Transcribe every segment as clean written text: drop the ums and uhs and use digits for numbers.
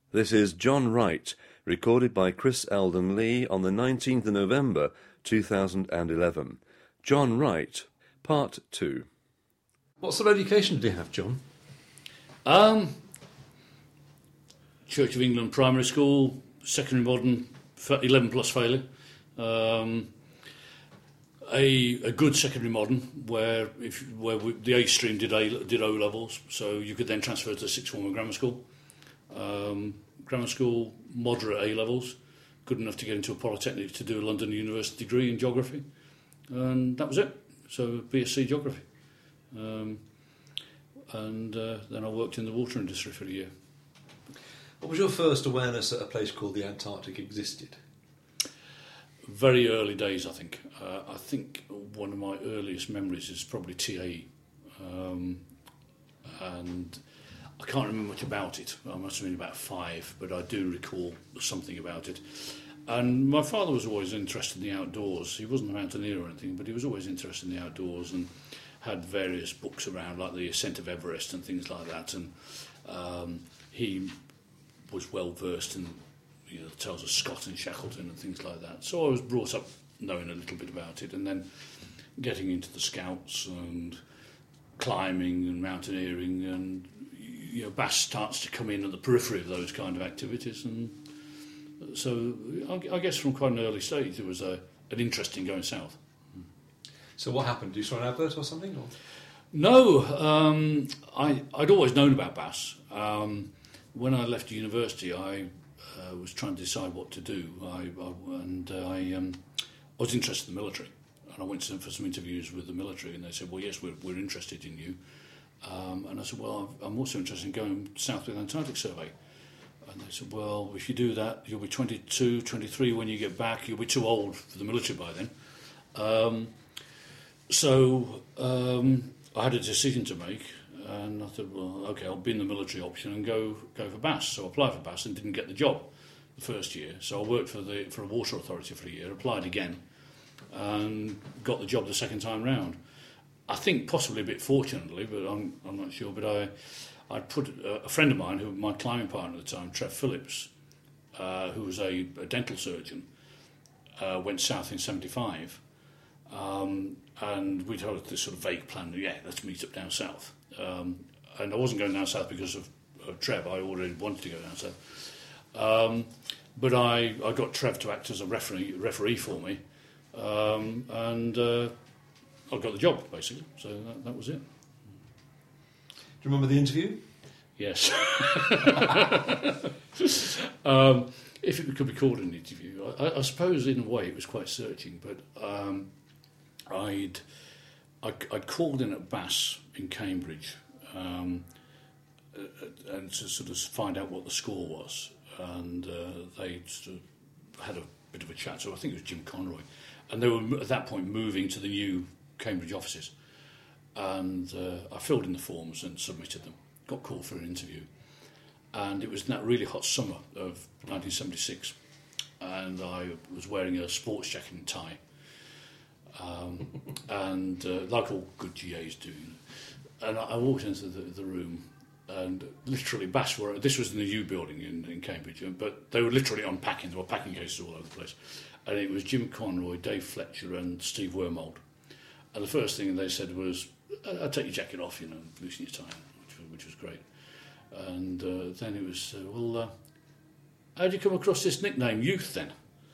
This is John Wright, recorded by Chris Eldon Lee on the 19th of November 2011. John Wright, Part 2. What sort of education did you have, John? Church of England Primary School, secondary modern, 11 plus failure. A good secondary modern where the A stream did O levels, so you could then transfer to sixth form of grammar school. Grammar school, moderate A levels, good enough to get into a polytechnic to do a London University degree in geography, and that was it. So BSc geography, and then I worked in the water industry for a year. What was your first awareness that a place called the Antarctic existed? Very early days, I think. I think one of my earliest memories is probably TAE, and I can't remember much about it. I must have been about 5, but I do recall something about it. And my father was always interested in the outdoors. He wasn't a mountaineer or anything, but he was always interested in the outdoors and had various books around, like The Ascent of Everest and things like that. And he was well versed in the tales of Scott and Shackleton and things like that. So I was brought up knowing a little bit about it, and then getting into the Scouts and climbing and mountaineering, and Bass starts to come in at the periphery of those kind of activities. And so I guess from quite an early stage there was an interest in going south. So what happened? Did you saw an advert or something? Or? No, I'd always known about Bass. When I left university, I was trying to decide what to do. I was interested in the military, and I went for some interviews with the military, and they said, "Well, yes, we're interested in you." And I said, "Well, I'm also interested in going south with the Antarctic Survey." And they said, "Well, if you do that, you'll be 22, 23 when you get back. You'll be too old for the military by then." So I had a decision to make, and I thought, well, okay, I'll be in the military option and go for Bass. So I applied for Bass and didn't get the job the first year. So I worked for a water authority for a year, applied again, and got the job the second time round. I think possibly a bit fortunately, but I'm not sure. But I put a friend of mine, who was my climbing partner at the time, Trev Phillips, who was a dental surgeon, went south in '75. And we'd had this sort of vague plan, let's meet up down south. And I wasn't going down south because of Trev, I already wanted to go down south. But I got Trev to act as a referee for me, and I got the job, basically. So that was it. Do you remember the interview? Yes. If it could be called an interview. I suppose in a way it was quite searching, but I'd called in at Bass in Cambridge and to sort of find out what the score was, and they sort of had a bit of a chat. So I think it was Jim Conroy, and they were at that point moving to the new Cambridge offices, and I filled in the forms and submitted them. Got called for an interview, and it was in that really hot summer of 1976, and I was wearing a sports jacket and tie. And like all good GAs do, and I walked into the room, and literally Bass were. This was in the U building in Cambridge, but they were literally unpacking. There were packing cases all over the place, and it was Jim Conroy, Dave Fletcher, and Steve Wormold. And the first thing they said was, "I'll take your jacket off, loosen your tie," which was great. And then it was, "Well, how did you come across this nickname, Youth, then?"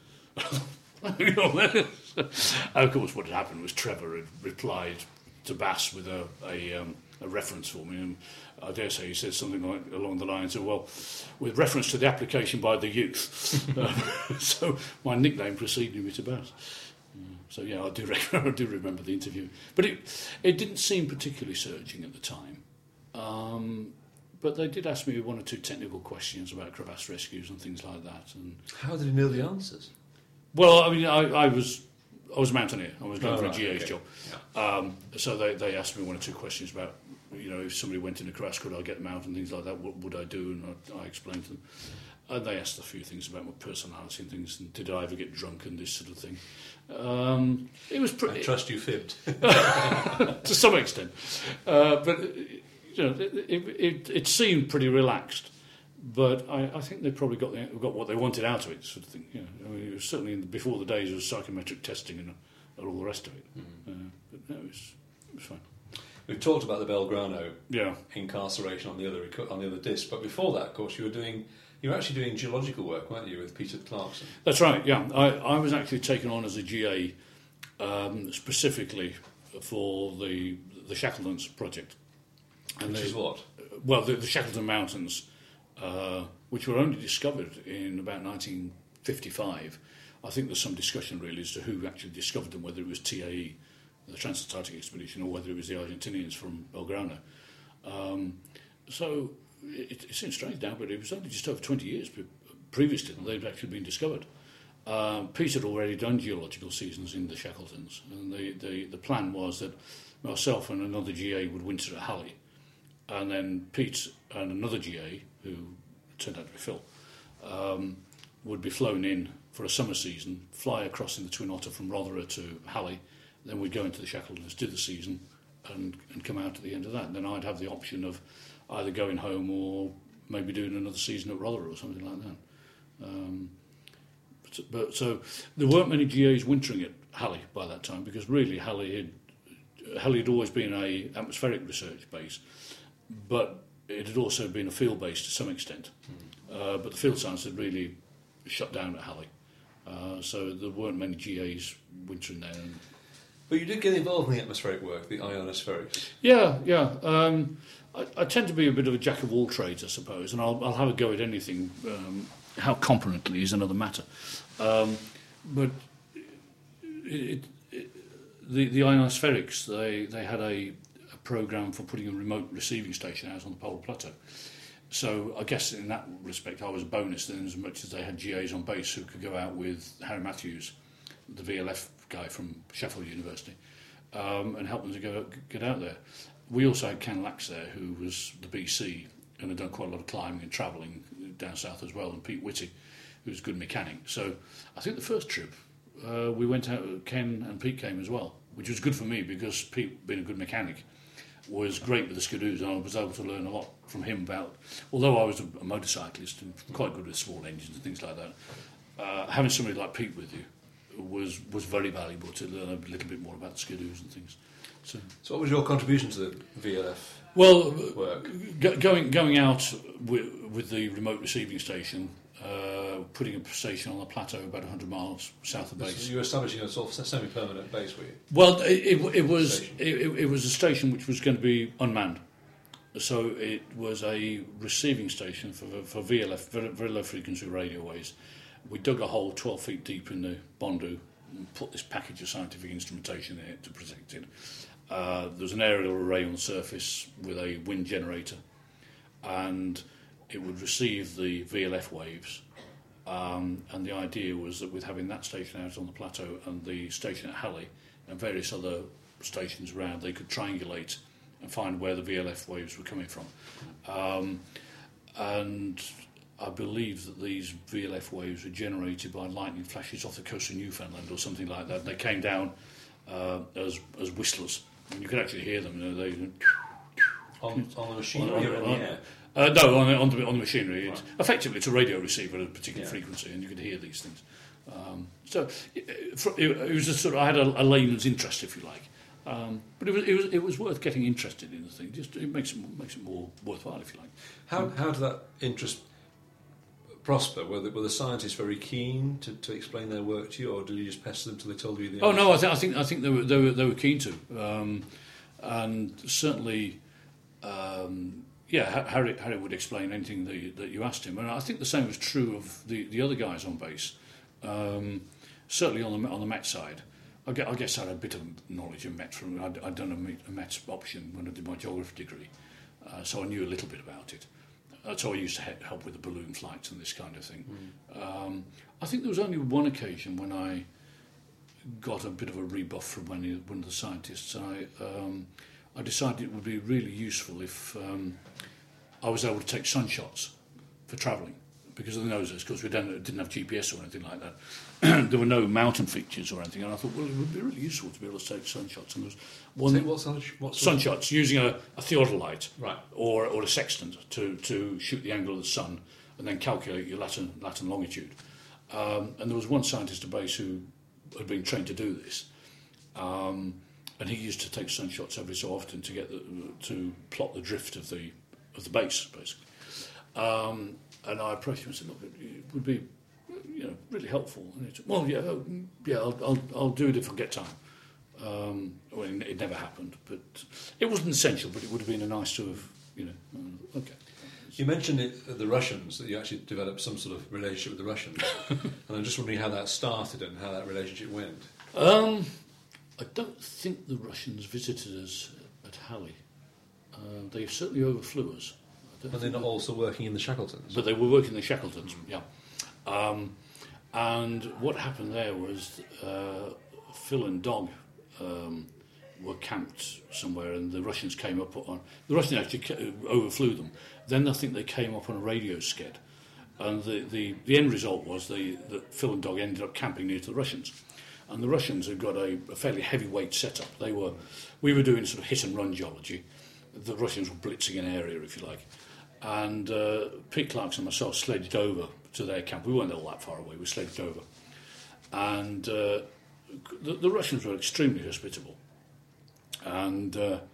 Of course, what had happened was Trevor had replied to Bass with a reference for me, and I dare say he said something along the lines of, "Well, with reference to the application by the youth." So my nickname preceded me to Bass. So yeah, I do remember the interview, but it didn't seem particularly searching at the time. But they did ask me one or two technical questions about crevasse rescues and things like that. And how did he know the answers? Well, I mean, I was a mountaineer. I was going for a GA's job. Yeah. So they asked me one or two questions about, if somebody went in a crevasse, could I get them out and things like that? What would I do? And I explained to them. And they asked a few things about my personality and things, and did I ever get drunk and this sort of thing. It was pretty. I trust you fibbed. To some extent. But, it seemed pretty relaxed. But I think they probably got what they wanted out of it, sort of thing. You know, I mean, it was certainly before the days of psychometric testing and all the rest of it. But no, it was fine. We've talked about the Belgrano Yeah. incarceration on the other disc, but before that, of course, you were actually doing geological work, weren't you, with Peter Clarkson? That's right. Yeah, I was actually taken on as a GA specifically for the Shackletons project. Which is what? Well, the Shackleton Mountains, which were only discovered in about 1955. I think there's some discussion really as to who actually discovered them, whether it was TAE, the Trans-Antarctic Expedition, or whether it was the Argentinians from Belgrano. So it seems strange now, but it was only just over 20 years previous to them they'd actually been discovered. Pete had already done geological seasons in the Shackletons, and the plan was that myself and another GA would winter at Halley, and then Pete and another GA, who turned out to be Phil, would be flown in for a summer season, fly across in the Twin Otter from Rothera to Halley, then we'd go into the Shackletons, do the season, and come out at the end of that. And then I'd have the option of either going home or maybe doing another season at Rothera or something like that. So there weren't many GAs wintering at Halley by that time, because really Halley had always been a atmospheric research base, but it had also been a field base to some extent. But the field science had really shut down at Halley, so there weren't many GAs wintering there. But you did get involved in the atmospheric work, the ionospherics. Yeah. I tend to be a bit of a jack of all trades, I suppose, and I'll have a go at anything. How competently is another matter. But the ionospherics, they had a programme for putting a remote receiving station out on the Polar Plateau. So I guess in that respect I was a bonus then, as much as they had GAs on base who could go out with Harry Matthews, the VLF guy from Sheffield University, and help them to get out there. We also had Ken Lax there, who was the BC and had done quite a lot of climbing and travelling down south as well, and Pete Whitty, who was a good mechanic. So I think the first trip we went out, Ken and Pete came as well, which was good for me because Pete, being a good mechanic, was great with the skidoos, and I was able to learn a lot from him about, although I was a motorcyclist and quite good with small engines and things like that, having somebody like Pete with you was very valuable to learn a little bit more about the skidoos and things. So what was your contribution to the VLF work? Going out with the remote receiving station, putting a station on the plateau about 100 miles south of base. So you were establishing a sort of semi-permanent base, were you? Well, it was a station which was going to be unmanned. So it was a receiving station for VLF, very low frequency radio waves. We dug a hole 12 feet deep in the Bondu and put this package of scientific instrumentation in it to protect it. There was an aerial array on the surface with a wind generator, and it would receive the VLF waves. And the idea was that with having that station out on the plateau and the station at Halley and various other stations around, they could triangulate and find where the VLF waves were coming from. And I believe that these VLF waves were generated by lightning flashes off the coast of Newfoundland or something like that. They came down as whistlers, and you could actually hear them. You know, on the machinery or in the air? No, on the machinery. Right. Effectively, it's a radio receiver at a particular frequency, and you could hear these things. So it was just sort of, I had a layman's interest, if you like. But it was worth getting interested in the thing. Just it makes it more worthwhile, if you like. How did that interest prosper? Were the scientists very keen to explain their work to you, or did you just pester them till they told you the answer? Oh no, I think they were keen to, and certainly. Harry would explain anything that you asked him, and I think the same was true of the other guys on base. Certainly on the Met side, I guess I had a bit of knowledge of Met from I'd done a Met option when I did my geography degree, so I knew a little bit about it. So I used to help with the balloon flights and this kind of thing. I think there was only one occasion when I got a bit of a rebuff from one of the scientists. I decided it would be really useful if I was able to take sunshots for travelling, because of the noses, because we didn't have GPS or anything like that. There were no mountain features or anything, and I thought, well, it would be really useful to be able to take sun shots. And there was one sun shots using a theodolite, right, or a sextant to shoot the angle of the sun and then calculate your Latin longitude. And there was one scientist at base who had been trained to do this, and he used to take sun shots every so often to get to plot the drift of the base, basically. And I approached him and said, look, it would be, really helpful. And he said, well, I'll do it if I get time. Well, it never happened, but it wasn't essential, but it would have been a nice sort of, okay. You mentioned the Russians, that you actually developed some sort of relationship with the Russians. And I'm just wondering how that started and how that relationship went. I don't think the Russians visited us at Halley. They certainly overflew us. But they're not also working in the Shackletons? But they were working in the Shackletons, yeah. And what happened there was Phil and Dog were camped somewhere, and the Russians came up on... The Russians actually overflew them. Then I think they came up on a radio sked. And the end result was that Phil and Dog ended up camping near to the Russians. And the Russians had got a fairly heavyweight setup. We were doing sort of hit-and-run geology. The Russians were blitzing an area, if you like. And Pete Clarkson and myself sledged over to their camp. We weren't all that far away. We sledged over. And the Russians were extremely hospitable. And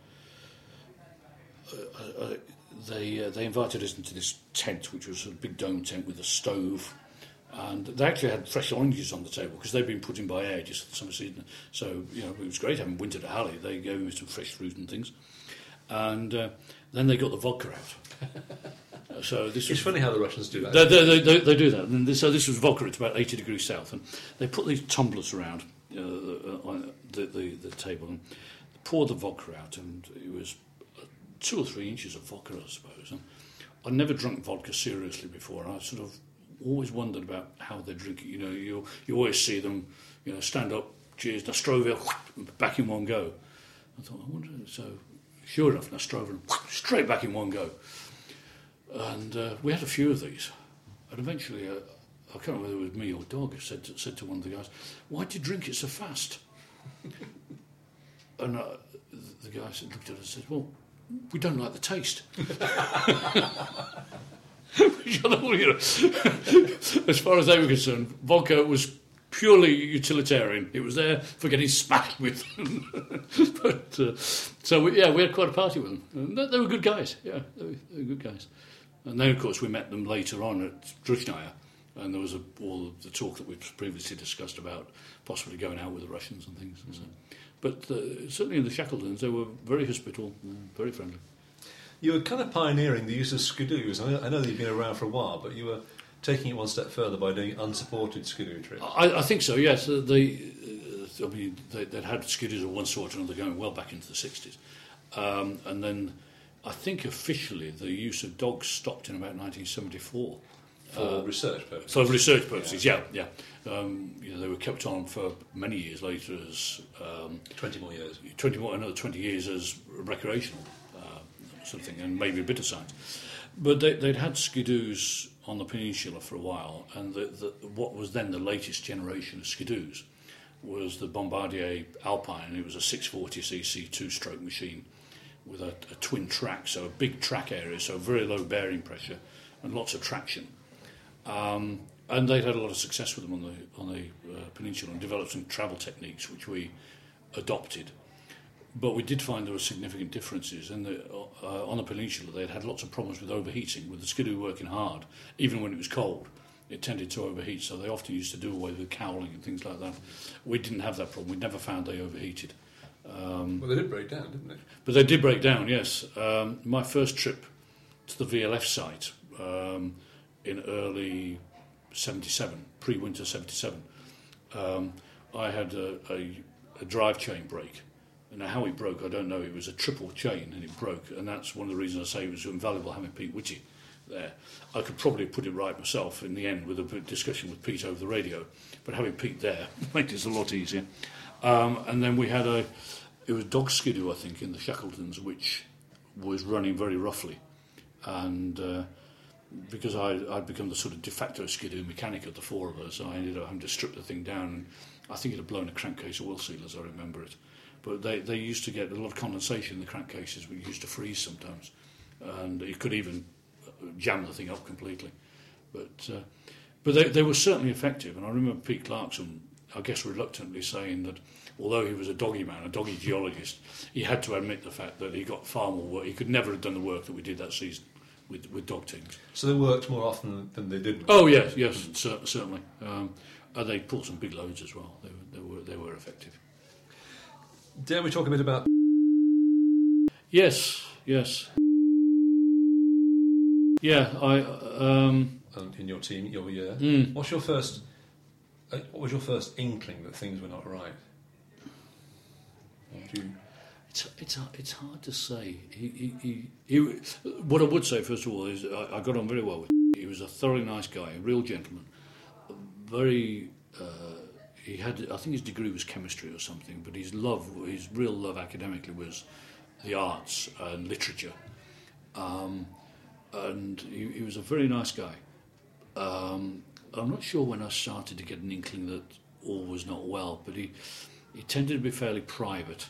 they invited us into this tent, which was a big dome tent with a stove. And they actually had fresh oranges on the table because they'd been put in by air just for the summer season. So, it was great having winter at Halley. They gave me some fresh fruit and things. And then they got the vodka out. So it's funny how the Russians do that. They do that. And so this was vodka. It's about 80 degrees south, and they put these tumblers around on the table and poured the vodka out, and it was 2 or 3 inches of vodka, I suppose. And I'd never drunk vodka seriously before, and I sort of always wondered about how they drink it. You always see them, stand up, cheers, Nostrovia, back in one go. I thought, I wonder. So sure enough, Nostrovia, straight back in one go. And we had a few of these. And eventually, I can't remember whether it was me or Dog, said to one of the guys, why do you drink it so fast? And the guy looked at us and said, well, we don't like the taste. As far as they were concerned, vodka was purely utilitarian. It was there for getting smacked with. But we had quite a party with them. And they were good guys. Yeah, they were good guys. And then, of course, we met them later on at Druzhnaya, and there was all of the talk that we've previously discussed about possibly going out with the Russians and things. And so. But certainly in the Shackletons, they were very hospitable, very friendly. You were kind of pioneering the use of skidoos. I know that you've been around for a while, but you were taking it one step further by doing unsupported skidoo trips. I think so, yes. They'd had skidoos of one sort or another going well back into the 60s. And then I think officially the use of dogs stopped in about 1974. For research purposes. For research purposes, yeah. They were kept on for many years later as... 20 more years. Another 20 years as recreational sort of thing, and maybe a bit of science. But they'd had skidoos on the peninsula for a while, and what was then the latest generation of skidoos was the Bombardier Alpine. It was a 640cc two-stroke machine with a twin track, so a big track area, so very low bearing pressure and lots of traction. And they'd had a lot of success with them on the peninsula and developed some travel techniques which we adopted. But we did find there were significant differences. On the peninsula, they'd had lots of problems with overheating, with the skidoo working hard, even when it was cold. It tended to overheat, so they often used to do away with cowling and things like that. We didn't have that problem. We never found they overheated. Well, they did break down, didn't they? But they did break down, yes. My first trip to the VLF site in early 77, pre-winter 77, I had a drive chain break. Now, how it broke, I don't know. It was a triple chain, and it broke, and that's one of the reasons I say it was invaluable having Pete Whitty there. I could probably put it right myself in the end with a discussion with Pete over the radio, but having Pete there made it a lot easier. And then we had it was dog skidoo, I think, in the Shackletons, which was running very roughly, and because I'd become the sort of de facto skidoo mechanic of the four of us, I ended up having to strip the thing down. And I think it had blown a crankcase oil seal, as I remember it. But they used to get a lot of condensation in the crankcases, which used to freeze sometimes. And you could even jam the thing up completely. But they were certainly effective. And I remember Pete Clarkson, I guess reluctantly, saying that although he was a doggy man, a doggy geologist, he had to admit the fact that he got far more work. He could never have done the work that we did that season with dog teams. So they worked more often than they didn't? Oh, yes, certainly. And they pulled some big loads as well. They were effective. Dare we talk a bit about... Yes. Yeah, in your team, your year. What was your first inkling that things were not right? It's hard to say. He what I would say first of all is I got on very well with him. He was a thoroughly nice guy, a real gentleman. Very. He had, I think his degree was chemistry or something, but his real love academically was the arts and literature. And he was a very nice guy. I'm not sure when I started to get an inkling that all was not well, but he tended to be fairly private.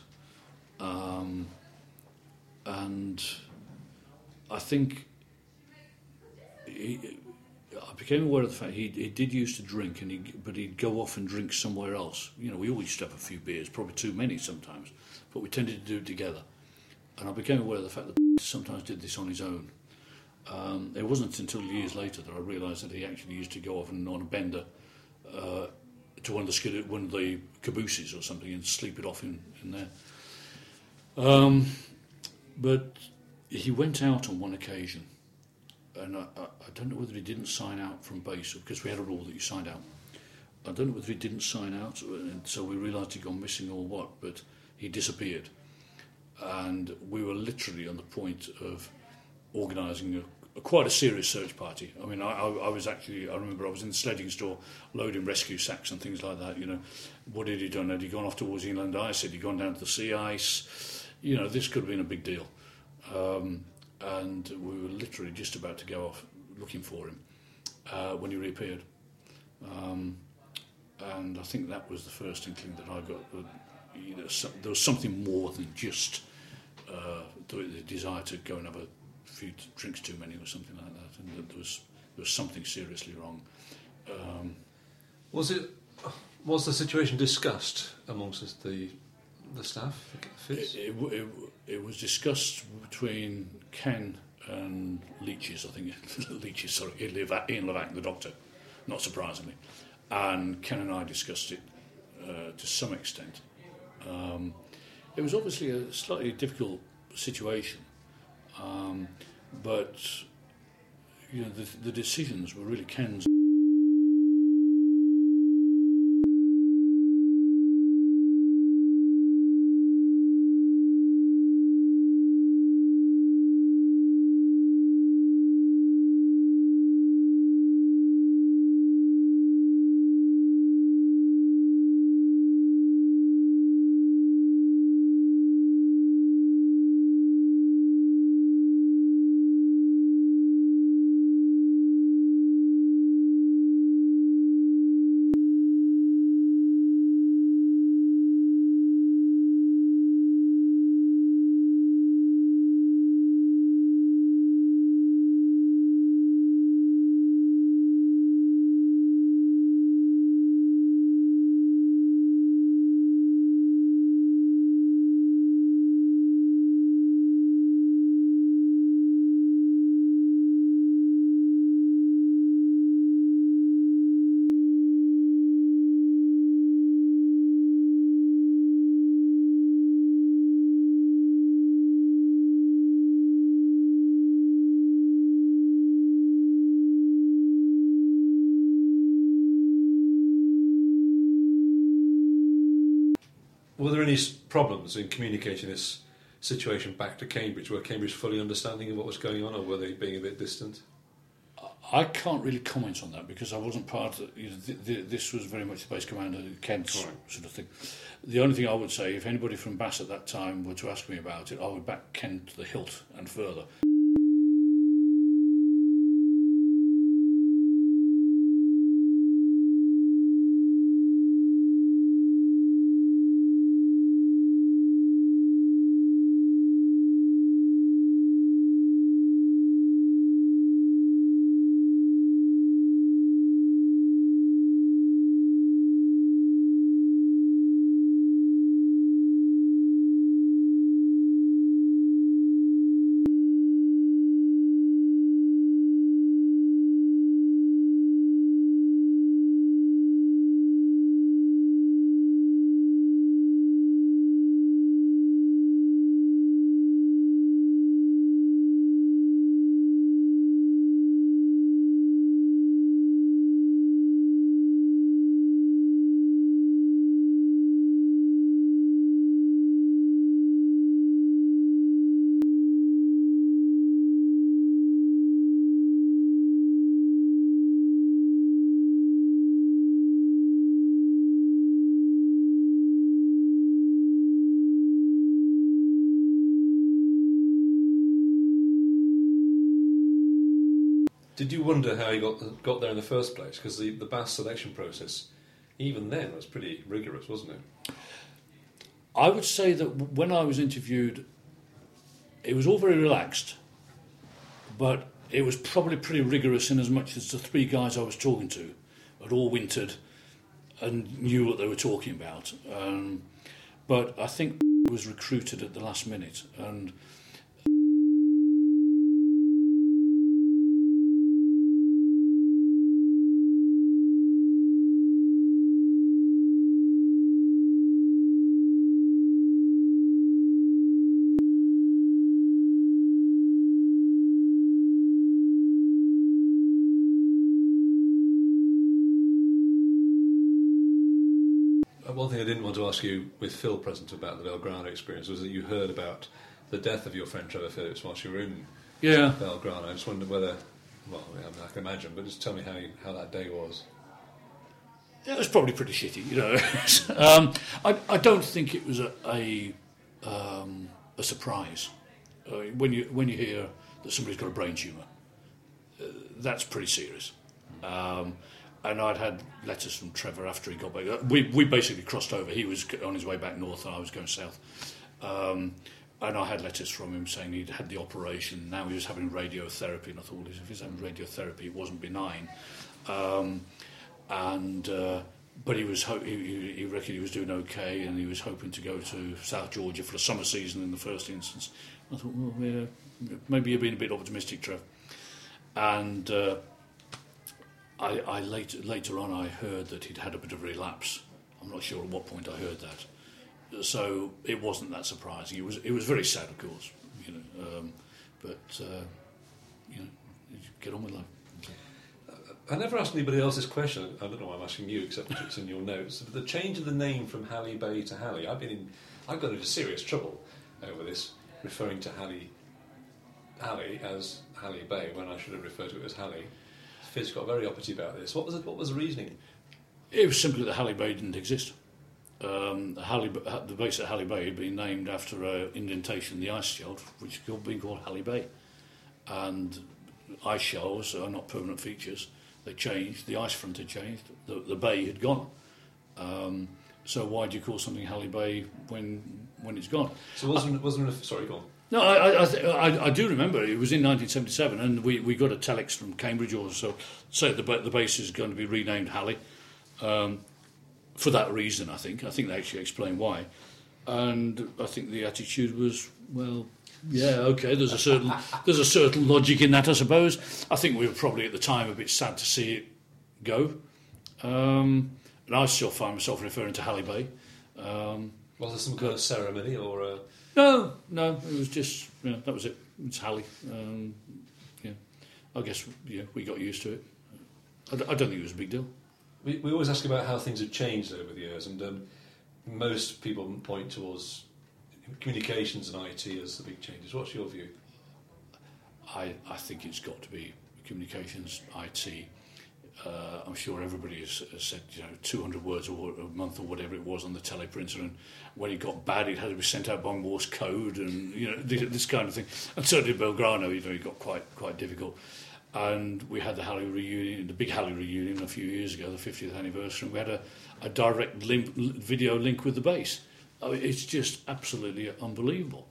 And I think I became aware of the fact he did used to drink, but he'd go off and drink somewhere else. You know, we always used to have a few beers, probably too many sometimes, but we tended to do it together. And I became aware of the fact that he sometimes did this on his own. It wasn't until years later that I realised that he actually used to go off and on a bender to one of the cabooses or something and sleep it off in there. But he went out on one occasion, and I don't know whether he didn't sign out from base, because we had a rule that you signed out. I don't know whether he didn't sign out, and so we realised he'd gone missing or what, but he disappeared. And we were literally on the point of organising quite a serious search party. I mean, I remember I was in the sledding store loading rescue sacks and things like that, you know. What had he done? Had he gone off towards inland ice? Had he gone down to the sea ice? You know, this could have been a big deal. And we were literally just about to go off looking for him when he reappeared. And I think that was the first inkling that I got. There was something more than just the desire to go and have a few drinks too many or something like that, and there was something seriously wrong. Was the situation discussed amongst the staff? It was discussed between Ken and Leaches, I think. Leaches, sorry, Ian Levac, the doctor, not surprisingly. And Ken and I discussed it to some extent. It was obviously a slightly difficult situation, but you know the decisions were really Ken's. Were there any problems in communicating this situation back to Cambridge? Were Cambridge fully understanding of what was going on, or were they being a bit distant? I can't really comment on that because I wasn't part of this was very much the base commander, Kent's sort of thing. The only thing I would say, if anybody from Bass at that time were to ask me about it, I would back Kent to the hilt and further. Did you wonder how he got there in the first place? Because the bass selection process, even then, was pretty rigorous, wasn't it? I would say that when I was interviewed, it was all very relaxed, but it was probably pretty rigorous in as much as the three guys I was talking to had all wintered and knew what they were talking about. But I think was recruited at the last minute, and one thing I didn't want to ask you with Phil present about the Belgrano experience was that you heard about the death of your friend Trevor Phillips whilst you were in Belgrano. I just wondered whether, well, I can imagine, but just tell me how that day was. Yeah, it was probably pretty shitty, you know. I don't think it was a surprise when you hear that somebody's got a brain tumour. That's pretty serious. And I'd had letters from Trevor after he got back. We basically crossed over. He was on his way back north and I was going south. And I had letters from him saying he'd had the operation. Now he was having radiotherapy. And I thought, well, if he's having radiotherapy, it wasn't benign. But he was he reckoned he was doing okay, and he was hoping to go to South Georgia for the summer season in the first instance. I thought, well, yeah, maybe you're being a bit optimistic, Trev. And I later on I heard that he'd had a bit of relapse. I'm not sure at what point I heard that. So it wasn't that surprising. It was very sad, of course, you know. But you know, get on with life. I never asked anybody else this question. I don't know why I'm asking you, except it's in your notes. The change of the name from Halley Bay to Halley. I've got into serious trouble over this, referring to Halley as Halley Bay when I should have referred to it as Halley. Fizz got very uppity about this. What was the reasoning? It was simply that Halley Bay didn't exist. The base at Halley Bay had been named after an indentation in the ice shelf, which had been called Halley Bay. And ice shelves are not permanent features. They changed. The ice front had changed. The bay had gone. So why do you call something Halley Bay when it's gone? So wasn't sorry, go on. No, I do remember it was in 1977, and we got a telex from Cambridge or so say the base is going to be renamed Halley for that reason. I think they actually explained why, and I think the attitude was, well, yeah, okay. There's a certain logic in that, I suppose. I think we were probably at the time a bit sad to see it go, and I still find myself referring to Halley Bay. Was there some kind of ceremony or? No, it was just, that was it. It's Halley. I guess we got used to it. I don't think it was a big deal. We always ask about how things have changed over the years, and most people point towards communications and IT as the big changes. What's your view? I think it's got to be communications, IT. I'm sure everybody has said 200 words a month or whatever it was on the teleprinter, and when it got bad it had to be sent out by Morse code, and this kind of thing. And so did Belgrano. It got quite difficult. And we had the Halley reunion, the big Halley reunion a few years ago, the 50th anniversary. We had a direct video link with the bass. It's just absolutely unbelievable.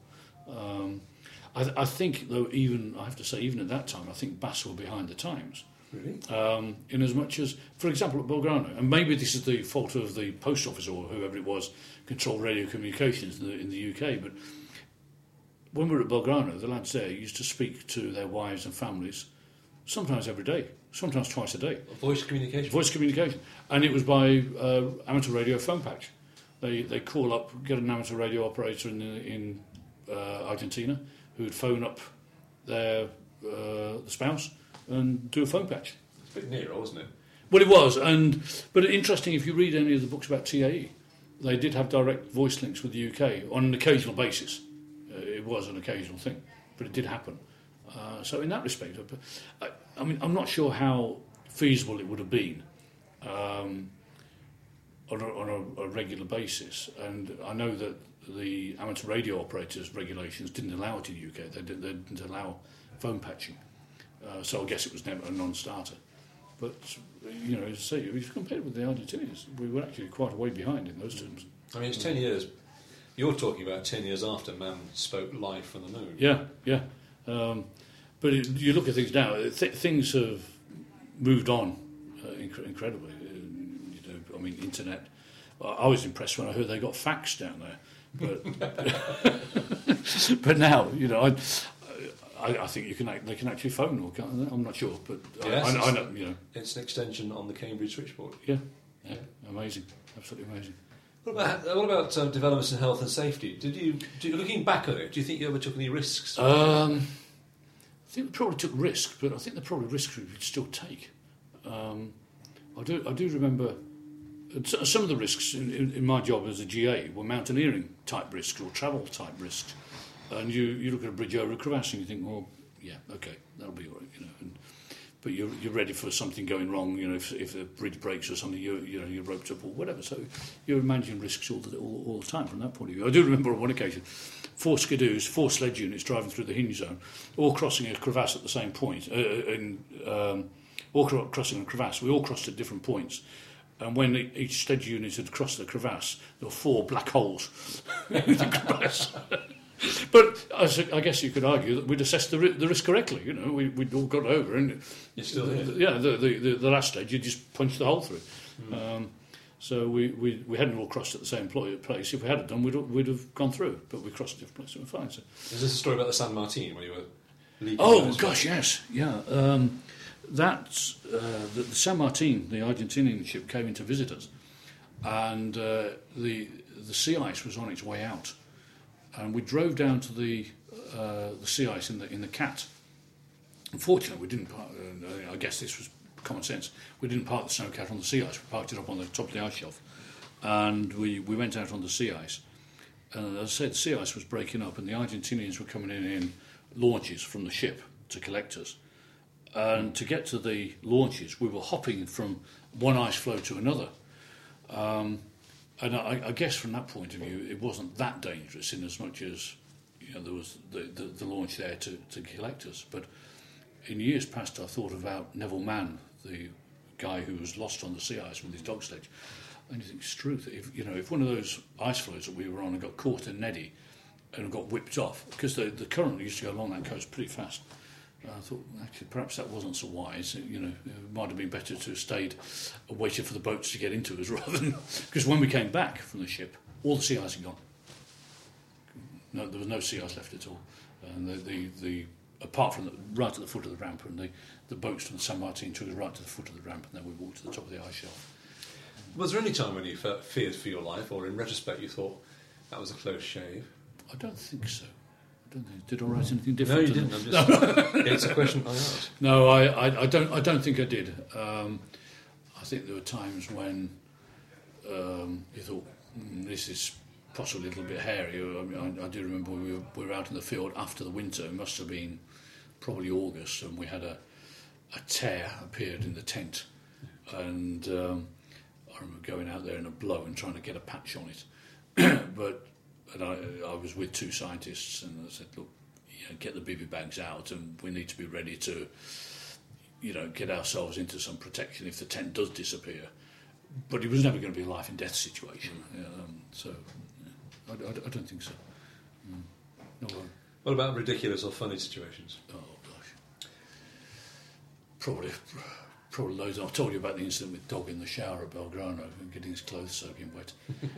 I think, though, even at that time, I think bass were behind the times. Really? In as much as, for example, at Belgrano, and maybe this is the fault of the post office or whoever it was controlled radio communications in the UK, but when we were at Belgrano, the lads there used to speak to their wives and families sometimes every day, sometimes twice a day. Voice communication? Voice communication. And it was by amateur radio phone patch. They call up, get an amateur radio operator in Argentina who'd phone up their the spouse and do a phone patch. It's a bit nearer, wasn't it? Well, it was, but interesting, if you read any of the books about TAE, they did have direct voice links with the UK on an occasional basis. It was an occasional thing, but it did happen. So in that respect, I'm not sure how feasible it would have been on a regular basis, and I know that the amateur radio operators regulations didn't allow it in the UK. They didn't allow phone patching. So I guess it was never a non-starter. But, you know, as I say, if you compare it with the Argentinians, we were actually quite a way behind in those terms. I mean, it's 10 years. You're talking about 10 years after man spoke live from the moon. Yeah. But you look at things now, things have moved on incredibly. You know, I mean, internet. I was impressed when I heard they got fax down there. But now, you know, I think they can actually phone, or can't they? I'm not sure, but yes, I know, you know. It's an extension on the Cambridge switchboard. Yeah, amazing, absolutely amazing. What about developments in health and safety? Looking back on it, do you think you ever took any risks? I think we probably took risks, but I think they're probably risks we could still take. I do remember some of the risks in my job as a GA were mountaineering type risks or travel type risks. And you look at a bridge over a crevasse and you think, well, yeah, okay, that'll be all right, you know. But you're ready for something going wrong, you know, if the bridge breaks or something, you're roped up or whatever. So you're managing risks all the time from that point of view. I do remember on one occasion, 4 skidoos, 4 sledge units driving through the hinge zone, all crossing a crevasse at the same point, all crossing a crevasse. We all crossed at different points. And when each sledge unit had crossed the crevasse, there were 4 black holes in the crevasse. But I guess you could argue that we'd assessed the risk correctly. You know, we'd all got over, and you're still here. Yeah, the last stage, you just punched the hole through. So we hadn't all crossed at the same place. If we had done, we'd have gone through. But we crossed at different places, and we're fine. So. Is this a story about the San Martin where you were leaking? Oh gosh, yes, yeah. That's the San Martin, the Argentinian ship, came in to visit us, and the sea ice was on its way out. And we drove down to the sea ice in the Cat. Unfortunately, we didn't park. I guess this was common sense. We didn't park the Snowcat on the sea ice. We parked it up on the top of the ice shelf, and we went out on the sea ice. And as I said, the sea ice was breaking up, and the Argentinians were coming in launches from the ship to collect us. And to get to the launches, we were hopping from one ice floe to another. And I guess from that point of view, it wasn't that dangerous in as much as, you know, there was the launch there to collect us. But in years past, I thought about Neville Mann, the guy who was lost on the sea ice with his dog sledge. And you think, it's true, that if one of those ice floes that we were on had got caught in an eddy and got whipped off, because the current used to go along that coast pretty fast. I thought, actually, perhaps that wasn't so wise. You know, it might have been better to have stayed and waited for the boats to get into us rather than... Because when we came back from the ship, all the sea ice had gone. No, there was no sea ice left at all. And the apart from right at the foot of the ramp, and the boats from the San Martin took us right to the foot of the ramp, and then we walked to the top of the ice shelf. Was there any time when you feared for your life, or in retrospect you thought that was a close shave? I don't think so. Did I write anything different? No, you didn't. I'm just, it's a question I asked. No, I don't think I did. I think there were times when you thought, this is possibly a little bit hairy. I mean, I do remember we were out in the field after the winter. It must have been probably August, and we had a tear appeared in the tent, and I remember going out there in a blow and trying to get a patch on it, but. And I was with 2 scientists, and I said, look, get the BB bags out, and we need to be ready to, get ourselves into some protection if the tent does disappear. But it was never going to be a life and death situation. So I don't think so. No. What about ridiculous or funny situations? Oh gosh, probably loads. I've told you about the incident with dog in the shower at Belgrano and getting his clothes soaking wet.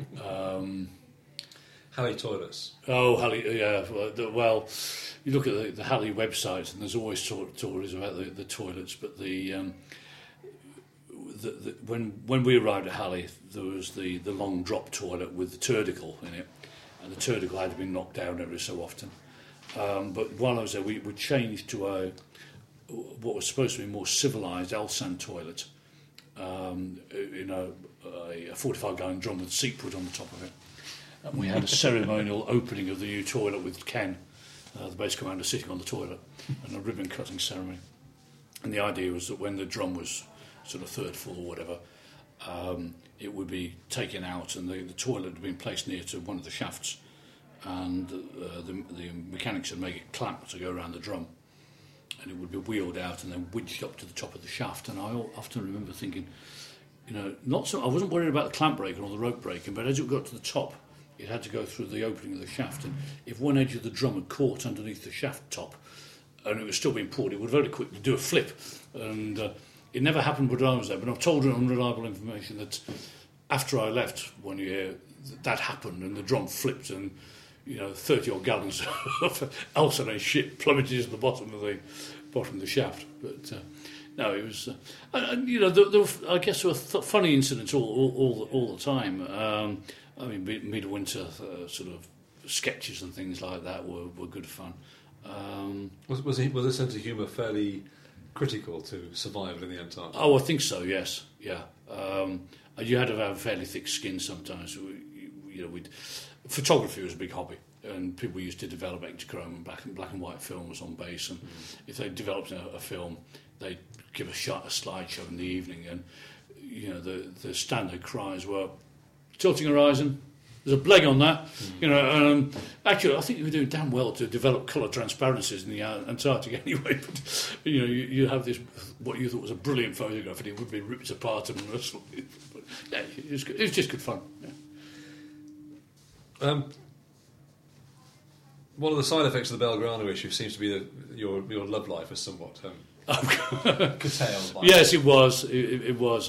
Halley toilets. Oh, Halley, yeah. Well, you look at the Halley website, and there's always stories about the toilets. But when we arrived at Halley, there was the long drop toilet with the turdicle in it, and the turdicle had been knocked down every so often. But while I was there, we changed to what was supposed to be a more civilised Elsan toilet, in a 45-gallon drum with a seat put on the top of it. And we had a ceremonial opening of the new toilet with Ken, the base commander, sitting on the toilet, and a ribbon-cutting ceremony. And the idea was that when the drum was sort of third full or whatever, it would be taken out, and the toilet had been placed near to one of the shafts, and the mechanics would make a clamp to go around the drum. and it would be wheeled out and then widged up to the top of the shaft. And I often remember thinking, not so. I wasn't worried about the clamp breaking or the rope breaking, but as it got to the top, it had to go through the opening of the shaft, and if one edge of the drum had caught underneath the shaft top, and it was still being pulled, it would very quickly do a flip. And it never happened when I was there, but I've told unreliable information that after I left 1 year, that happened, and the drum flipped, and 30 odd gallons of Elsinore shit plummeted to the bottom of the shaft. But no, it was. I guess there were funny incidents all the time. Midwinter sort of sketches and things like that were good fun. Was the sense of humour fairly critical to survival in the Antarctic? Oh, I think so. Yes, yeah. You had to have fairly thick skin sometimes. Photography was a big hobby, and people used to develop Ektachrome and black and white films on base. And if they developed a film, they'd give a slideshow in the evening, and the standard cries were tilting horizon. There's a bleg on that. Actually, I think you were doing damn well to develop colour transparencies in the Antarctic anyway. But you have this what you thought was a brilliant photograph, and it would be ripped apart and but, yeah, it was just good fun. Yeah. One of the side effects of the Belgrano issue seems to be that your love life is somewhat curtailed. Yes, it was. It was.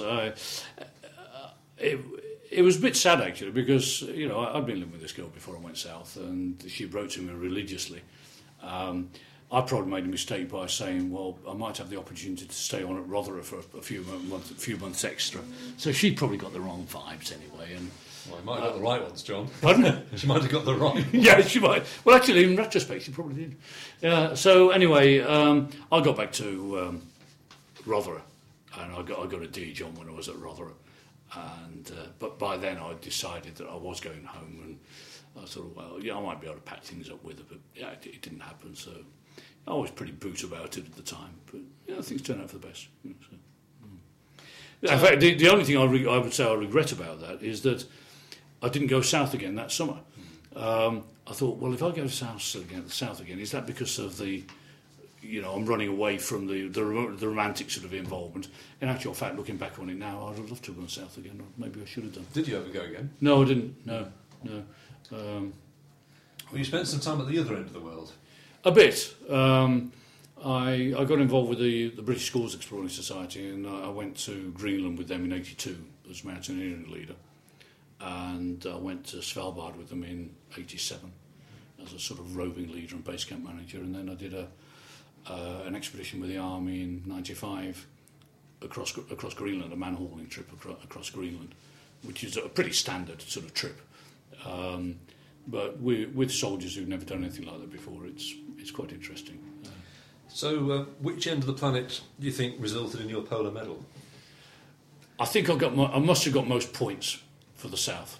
It was a bit sad, actually, because, I'd been living with this girl before I went south, and she wrote to me religiously. I probably made a mistake by saying, well, I might have the opportunity to stay on at Rotherham for a few months extra. So she probably got the wrong vibes anyway. And well, I might have got the right ones, John. Pardon? She might have got the wrong ones. Yeah, she might. Well, actually, in retrospect, she probably did. So anyway, I got back to Rotherham, and I got a D job when I was at Rotherham. And but by then I decided that I was going home, and I thought, well, I might be able to pack things up with her, but yeah, it didn't happen. So I was pretty boot about it at the time, but things turned out for the best. In fact, the only thing I would say I regret about that is that I didn't go south again that summer. I thought, well, if I go south again, is that because of the I'm running away from the romantic sort of involvement? In actual fact, looking back on it now, I'd have loved to have gone south again, or maybe I should have done. Did you ever go again? No, I didn't. No. Well, you spent some time at the other end of the world. A bit. I got involved with the British Schools Exploring Society, and I went to Greenland with them in '82 as mountaineering leader, and I went to Svalbard with them in '87 as a sort of roving leader and base camp manager, and then I did an expedition with the army in '95 across Greenland, a man-hauling trip across Greenland, which is a pretty standard sort of trip. But with soldiers who've never done anything like that before, it's quite interesting. So, which end of the planet do you think resulted in your polar medal? I think I must have got most points for the south,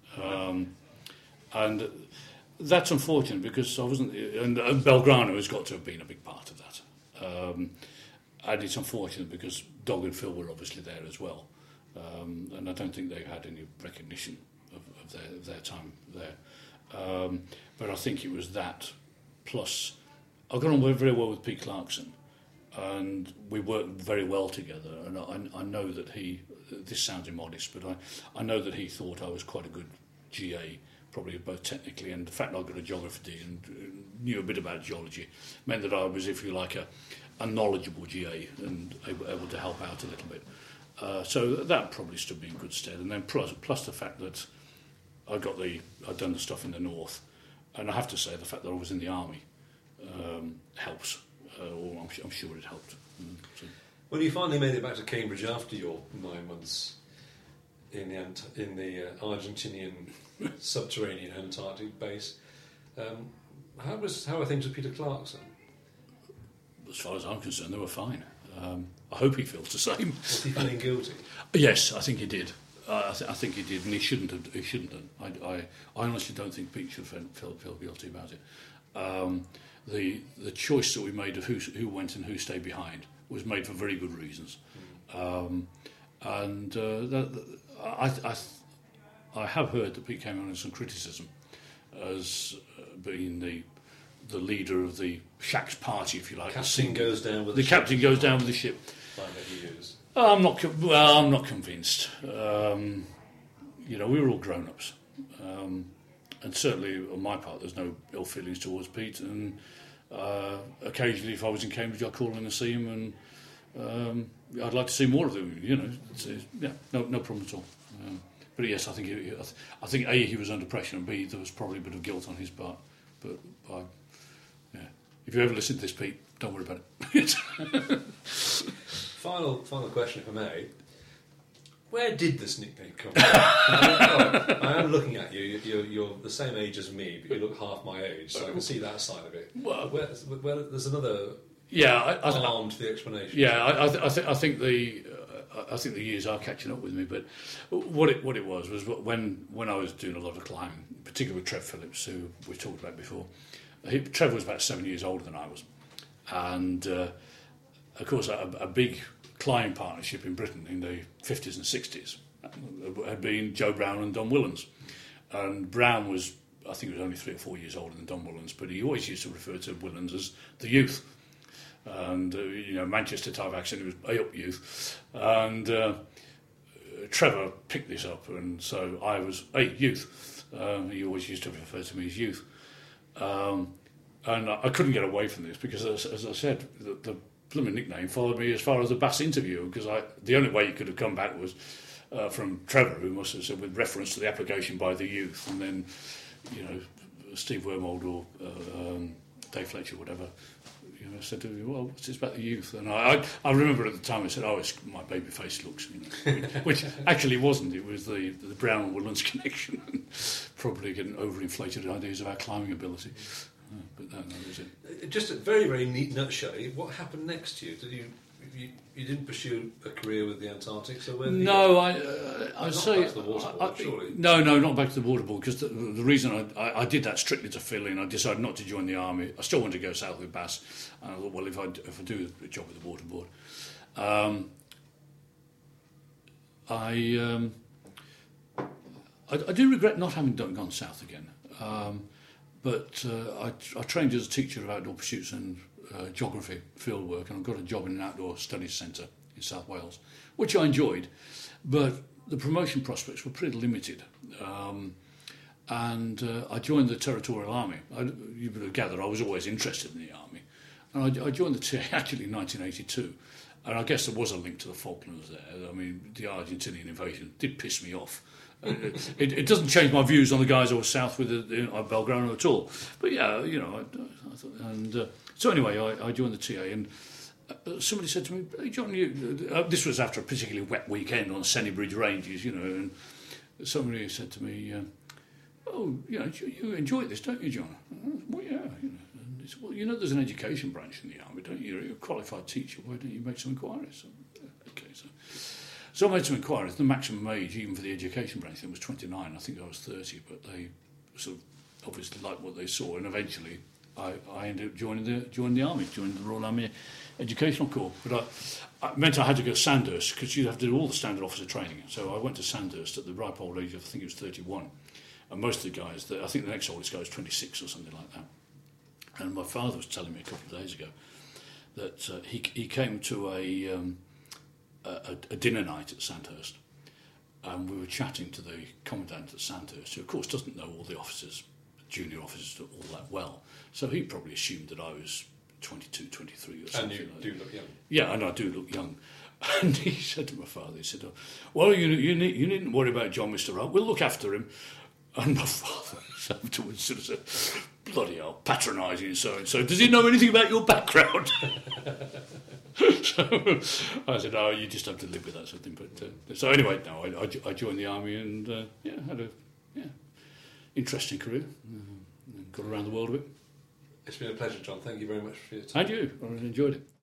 and that's unfortunate because I wasn't. And Belgrano has got to have been a big part of that. And it's unfortunate because Dog and Phil were obviously there as well, and I don't think they've had any recognition of their time there. But I think it was that, plus I got on very well with Pete Clarkson, and we worked very well together, and I know that this sounds immodest, but I know that he thought I was quite a good GA, probably both technically, and the fact that I got a geography and knew a bit about geology meant that I was, if you like, a knowledgeable GA and able to help out a little bit. So that probably stood me in good stead. And then plus the fact that I'd done the stuff in the north, and I have to say the fact that I was in the army helps. Or I'm sure it helped. So. When you finally made it back to Cambridge after your 9 months in the Argentinian subterranean Antarctic base, how are things with Peter Clarkson? As far as I'm concerned, they were fine. I hope he feels the same. Was he feeling guilty? Yes, I think he did. I think he did, and he shouldn't have. I honestly don't think Pete should feel guilty about it. The choice that we made of who went and who stayed behind was made for very good reasons, and I have heard that Pete came on with some criticism as being the the leader of the Shack's party, if you like. Captain goes down with the captain goes down with the ship. Line that he used. I'm not convinced. We were all grown-ups. And certainly on my part, there's no ill feelings towards Pete. And occasionally, if I was in Cambridge, I'd call in and see him, and I'd like to see more of him. No problem at all. But yes, I think A, he was under pressure, and B, there was probably a bit of guilt on his part. But if you ever listen to this, Pete, don't worry about it. Final question, if I may. Where did this nickname come from? I am looking at you. You're the same age as me, but you look half my age, so I can see that side of it. Well, there's another arm to the explanation. Yeah, I think the years are catching up with me. But what it was when I was doing a lot of climbing, particularly with Trev Phillips, who we've talked about before. Trev was about 7 years older than I was, and of course a big climbing partnership in Britain in the 50s and 60s had been Joe Brown and Don Willans. And Brown was, I think he was only 3 or 4 years older than Don Willans, but he always used to refer to Willans as the youth. And, Manchester type accent, it was up youth. And Trevor picked this up, and so I was youth. He always used to refer to me as youth. And I couldn't get away from this because, as I said, the blooming nickname followed me as far as the Bass interview, because the only way it could have come back was from Trevor, who must have said with reference to the application by the youth, and then Steve Wormold or Dave Fletcher, whatever, said to me, well, what's this about the youth? And I remember at the time I said, it's my baby face looks, which actually wasn't. It was the Brown and Woodlands connection, probably getting overinflated ideas of our climbing ability. But that was it. Just a very, very neat nutshell. What happened next to you? Did you didn't pursue a career with the Antarctic? So where? No, I'd say back to the waterboard, surely. No, not back to the waterboard, because the reason I did that strictly to fill in. I decided not to join the army. I still wanted to go south with Bass. And I thought, well, if I do a job with the waterboard, I do regret not having gone south again. But I trained as a teacher of outdoor pursuits and geography field work, and I got a job in an outdoor studies centre in South Wales, which I enjoyed, but the promotion prospects were pretty limited. And I joined the Territorial Army. You would have gathered I was always interested in the army, and I joined the TA actually in 1982. And I guess there was a link to the Falklands there. I mean, the Argentinian invasion did piss me off. It doesn't change my views on the guys who were south with Belgrano at all. But yeah, I thought, and so anyway, I joined the TA, and somebody said to me, "Hey John, this was after a particularly wet weekend on Sennybridge Ranges, and somebody said to me, you enjoy this, don't you, John?" Well, yeah, And he said, well, there's an education branch in the army, don't you? You're a qualified teacher. Why don't you make some inquiries? So I made some inquiries. The maximum age, even for the education branch, was 29. I think I was 30, but they sort of obviously liked what they saw, and eventually I ended up joining the army, joined the Royal Army Educational Corps. But I meant I had to go to Sandhurst, because you'd have to do all the standard officer training. So I went to Sandhurst at the ripe old age of, I think it was 31. And most of the guys, I think the next oldest guy was 26 or something like that. And my father was telling me a couple of days ago that he came to a dinner night at Sandhurst, and we were chatting to the commandant at Sandhurst, who of course doesn't know all the officers, junior officers, all that well. So he probably assumed that I was 22, 23 or something. And you do look young. Yeah, and I do look young. And he said to my father, he said, well, you needn't worry about John, Mr. Wright, we'll look after him. And my father afterwards sort of said, bloody hell, patronising so does he know anything about your background? So I said, you just have to live with that sort of thing. But so anyway, no, I joined the army, and had a interesting career. Got around the world a bit. It's been a pleasure, John. Thank you very much for your time. And you. I really enjoyed it.